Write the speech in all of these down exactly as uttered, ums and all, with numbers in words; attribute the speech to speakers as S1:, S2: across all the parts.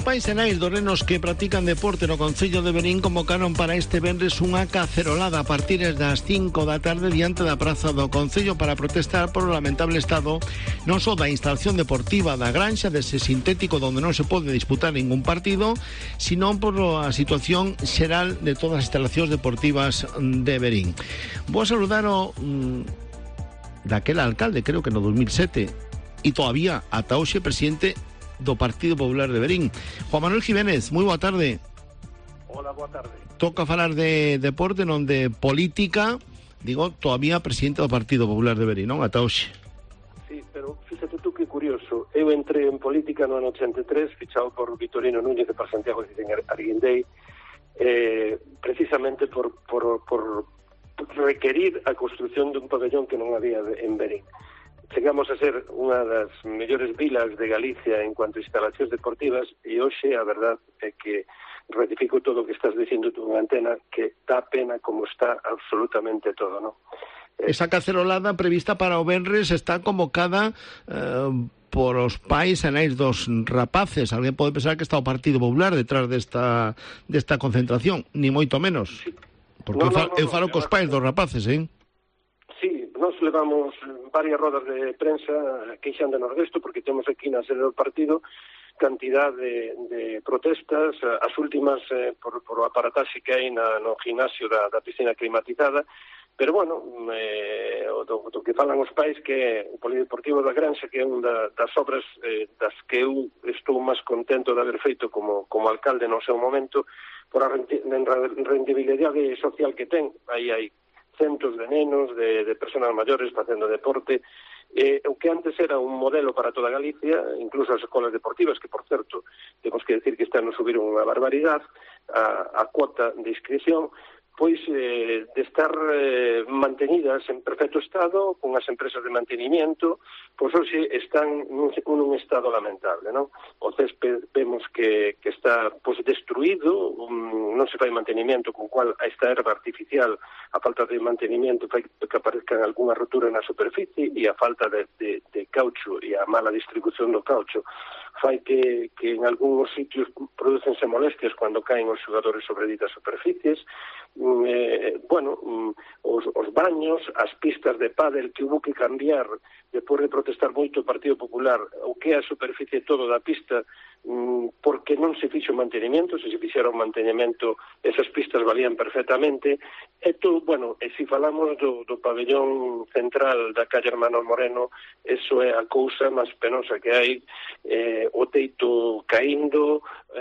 S1: Os pais e nais dos nenos que practican deporte no Concello de Verín convocaron para este venres unha cacerolada a partir das cinco da tarde diante da praza do Concello para protestar por o lamentable estado non só da instalación deportiva da Granxa, dese sintético donde non se pode disputar ningún partido, sino por a situación xeral de todas as instalacións deportivas de Verín. Vou a saludar o mm, daquel alcalde, creo que no dos mil sete, e todavía ata hoxe presidente do Partido Popular de Verín. Juan Manuel Jiménez, moi boa tarde.
S2: Hola, boa tarde.
S1: Toca falar de deporte, non de política. Digo, todavía presidente do Partido Popular de Verín, non? Ata hoxe.
S2: Sí, pero fíxate tú que curioso. Eu entrei en política no ano ochenta e tres, fichado por Vitorino Núñez e por Santiago de Arguindei, eh, precisamente por, por, por requerir a construción dun pabellón que non había en Verín. Chegamos a ser unha das mellores vilas de Galicia en cuanto a instalacións deportivas e hoxe a verdad é que ratifico todo o que estás dicindo tú en antena, que dá pena como está absolutamente todo, non?
S1: Esa cacerolada prevista para o venres está convocada eh, por os pais e nais dos rapaces. Alguén pode pensar que está o Partido Popular detrás desta, desta concentración, ni moito menos. Porque no, eu, fa, no, no, eu falo no, cos pais dos rapaces, eh?
S2: Nos levamos varias rodas de prensa queixándonos desto, porque temos aquí na sede do partido cantidad de, de protestas, as últimas eh, por, por o aparataxe que hai na, no gimnasio da, da piscina climatizada, pero bueno, eh, do, do que falan os pais, que o Polideportivo da Granxa, que é unha das obras eh, das que eu estou máis contento de haber feito como, como alcalde no seu momento, por a rendibilidade social que ten. Aí hai centos de nenos, de, de personas maiores facendo deporte, eh, o que antes era un modelo para toda Galicia, incluso as escolas deportivas, que, por certo, temos que decir que este ano subiron unha barbaridade a, a cuota de inscripción, pois eh, de estar eh, mantenidas en perfecto estado, con as empresas de mantenimiento, pois hoxe están nun, nun estado lamentable, non? O césped vemos que, que está pois, destruído, um, non se fai mantenimiento, con cual esta erva artificial, a falta de mantenimiento fai que aparezcan algunha rotura na superficie, e a falta de, de, de caucho e a mala distribución do caucho fai que, que en algúns sitios producense molestias cando caen os xogadores sobre ditas superficies. Eh, bueno, os, os baños, as pistas de pádel que hubo que cambiar depois de protestar moito o Partido Popular, o que é a superficie todo da pista, porque non se fixo mantenimento. Se se fixera un mantenimento, esas pistas valían perfectamente. E todo, bueno, e se falamos do, do pabellón central da calle Hermano Moreno, eso é a cousa máis penosa que hai, eh, o teito caíndo,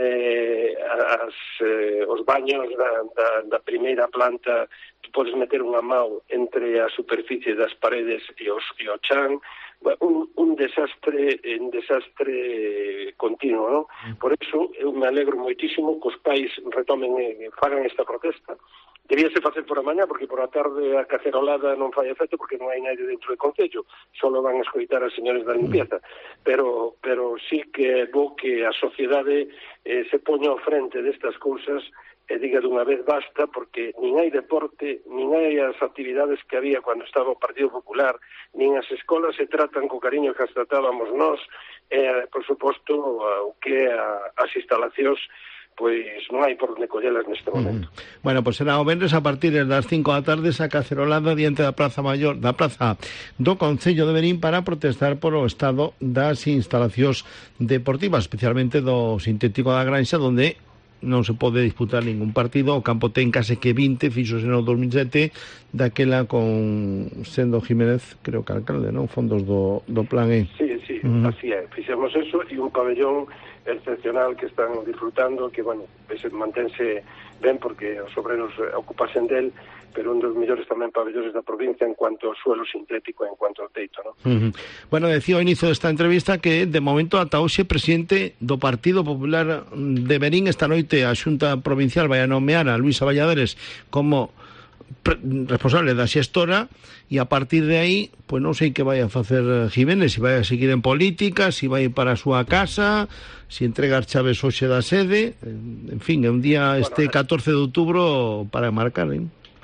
S2: eh, as, eh, os baños da, da, da primeira planta, tu podes meter unha mão entre a superficie das paredes e, os, e o chan, un, un desastre un desastre continuo, non? Por iso eu me alegro moitísimo que os pais retomen e fagan esta protesta. Debíase facer por a mañá, porque por a tarde a cacerolada non fai efecto, porque non hai nadie dentro do Concello, só van a escoitar as señores da limpieza, pero pero sí que é bo que a sociedade eh, se poña ao frente destas cousas e diga dunha vez basta, porque nin hai deporte, nin hai as actividades que había cando estaba o Partido Popular, nin as escolas se tratan co cariño que as tratábamos nós, e, por suposto, o que é as instalacións, pois non hai por onde collelas neste momento.
S1: Mm. Bueno, pois será o venres a partir das cinco da tarde esa cacerolada diante da Praza Maior, da Praza do Concello de Verín, para protestar por o estado das instalacións deportivas, especialmente do sintético da Granxa, donde non se pode disputar ningún partido. O campo ten case que vinte, fixose no dos mil sete, daquela con sendo Jiménez, creo que alcalde, non? Fondos do, do plan E.
S2: Sí, sí, uh-huh. Así é. Fixemos eso, e un pabellón excepcional que están disfrutando, que, bueno, ese mantense ben porque os obreros ocupasen del, pero un dos mellores tamén pabellones da provincia en cuanto ao suelo sintético e en cuanto ao teito, non?
S1: Uh-huh. Bueno, decía ao inicio desta entrevista que de momento ata hoxe presidente do Partido Popular de Verín. Esta noite a Xunta Provincial vai a nomear a Luisa Valladares como responsable da xestora, e a partir de aí, pois non sei que vai a facer Jiménez, se vai a seguir en política, se vai para a súa casa, se entrega as chaves hoxe da sede, en fin, é un día este catorce de outubro para marcar, hein?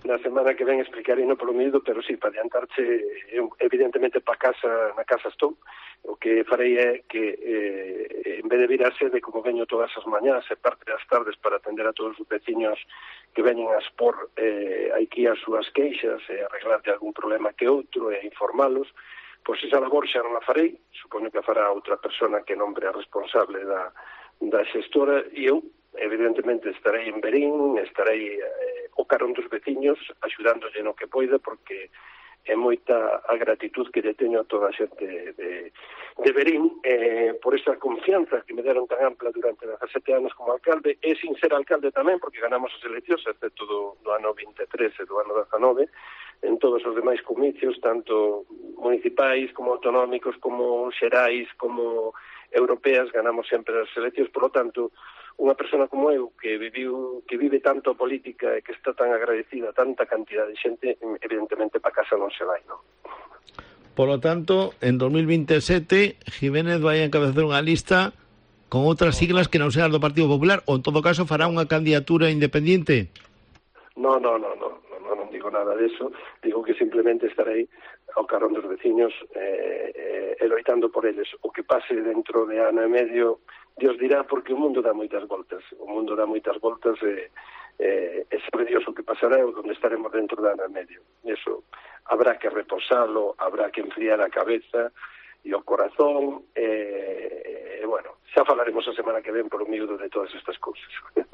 S2: na semana que ven explicarei no polo miúdo, pero sí, para adiantarche, eu, evidentemente para casa, na casa estou, o que farei é que eh, en vez de vir a sede, como veño todas as mañás e parte das tardes para atender a todos os veciños que veñen a expor eh, aquí as súas queixas e arreglar de algún problema que outro e informalos, pois esa labor xa non a farei, supoño que a fará outra persona que nombre a responsable da, da xestora, e eu evidentemente estarei en Verín, estarei eh, o carón dos veciños axudándolle no que poida, porque é moita a gratitud que lle teño a toda a xente de, de Verín eh, por esa confianza que me deron tan ampla durante dezasete anos como alcalde, e sin ser alcalde tamén, porque ganamos as eleccións, excepto do, do ano vinte e tres e do ano dezanove, en todos os demais comicios, tanto municipais como autonómicos, como xerais, como europeas, ganamos sempre as eleccións. Por lo tanto, unha persona como eu, que viviu, que vive tanto a política e que está tan agradecida a tanta cantidad de xente, evidentemente para casa non se vai, non?
S1: Por lo tanto, en dos mil veintisiete, Jiménez vai a encabezar unha lista con outras siglas que non sean do Partido Popular, ou en todo caso fará unha candidatura independiente?
S2: No, no, no, no, no, no, non digo nada de eso, digo que simplemente estarei ao carón dos veciños eh, eh, loitando por eles. O que pase dentro de ano e medio, Dios dirá, porque o mundo dá moitas voltas, o mundo dá moitas voltas e, eh, e sabe Dios o que pasará e onde estaremos dentro de ano e medio. Eso habrá que reposalo, habrá que enfriar a cabeza e o corazón, e, e bueno, xa falaremos a semana que ven por o miúdo de todas estas cousas.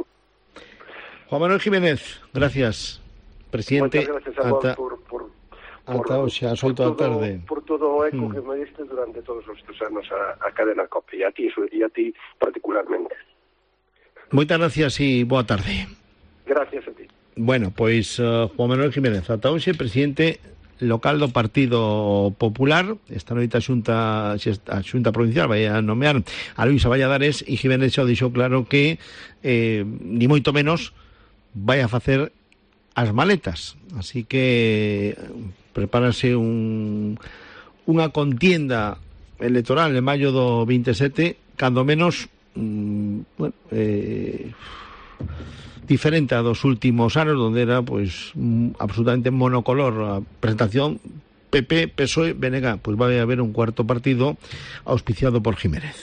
S1: Juan Manuel Jiménez, gracias, presidente.
S2: Moitas gracias a vos
S1: ata...
S2: por... por
S1: Ata hoxe, as oito da tarde.
S2: Por todo o eco
S1: mm.
S2: que me diste durante todos estes anos a, a cadena COPE, e a ti, e a ti particularmente.
S1: Moitas gracias e boa tarde.
S2: Gracias a ti.
S1: Bueno, pois uh, Juan Manuel Jiménez, ata hoxe, presidente local do Partido Popular. Esta noite a Xunta, a Xunta Provincial vai a nomear a Luisa Valladares, e Jiménez xa dixo claro que eh, ni moito menos vai a facer as maletas, así que prepárase un, unha contienda electoral en maio do veintisiete, cando menos mm, bueno, eh, diferente a dos últimos anos, donde era pues absolutamente monocolor a presentación P P, P S O E, B N G. Pues va a haber un cuarto partido auspiciado por Jiménez.